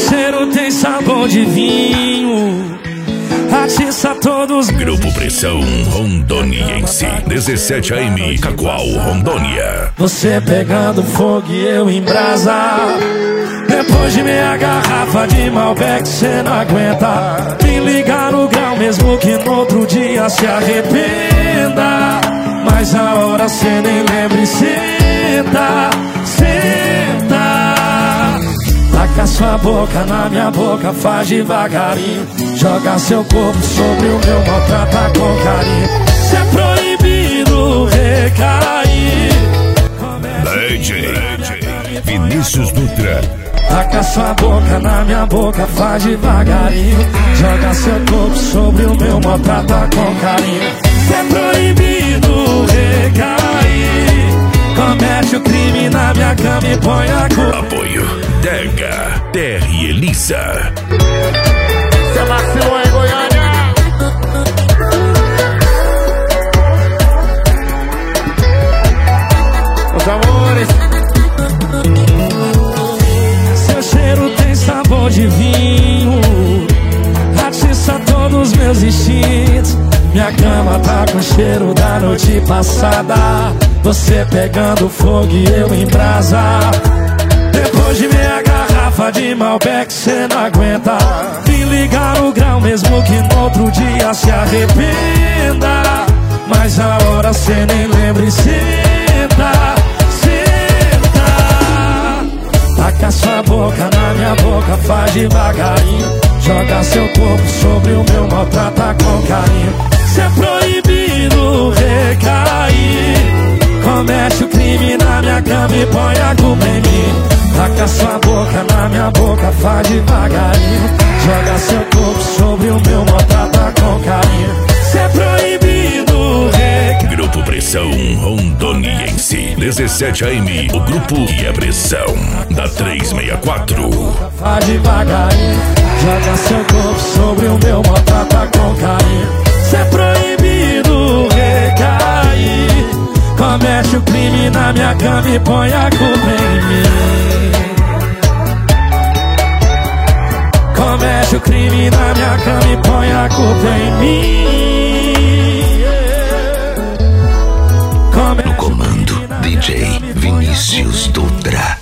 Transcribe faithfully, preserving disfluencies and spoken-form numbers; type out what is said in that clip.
cheiro tem sabor de vinho, atiça todos. Grupo Pressão Rondoniense, dezessete A M, Cacoal, Rondônia. Você pegando fogo e eu em brasa. Depois de meia garrafa de Malbec cê não aguenta. Me ligar no grau mesmo que no outro dia se arrependa. Mas a hora cê nem lembra e senta, senta. Taca sua boca na minha boca, faz devagarinho. Joga seu corpo sobre o meu, maltrata com carinho. Cê é proibido recair. D J Vinícius Dutra. Taca sua boca na minha boca, faz devagarinho. Joga seu corpo sobre o meu, maltrata com carinho. Cê é proibido recair. Comete o crime na minha cama e põe a culpa. Apoio Dega, Terra e Elisa. Cê vacilou em Goiânia. Os amores. Seu cheiro tem sabor de vinho, atiça todos os meus instintos. Minha cama tá com cheiro da noite passada. Você pegando fogo e eu em brasa. Depois de meia garrafa de Malbec cê não aguenta. Me ligar no grau mesmo que no outro dia se arrependa. Mas a hora cê nem lembra e senta, senta. Taca sua boca na minha boca, faz devagarinho. Joga seu corpo sobre o meu, maltrata com carinho. Cê é proibido recair. Comete o crime na minha cama e põe a culpa em mim. Taca sua boca na minha boca, faz devagarinho. Joga seu corpo sobre o meu, maltrata com carinho. Cê é proibido recair. Grupo Pressão Rondoniense, dezessete A M, o grupo que é pressão da trezentos e sessenta e quatro. Faz devagarinho. Joga seu corpo sobre o meu, maltrata com carinho. Cê é proibido recair. Comete o crime na minha cama e põe a culpa em mim. Comete o crime na minha cama e põe a culpa em mim. No comando, D J Vinícius Dutra.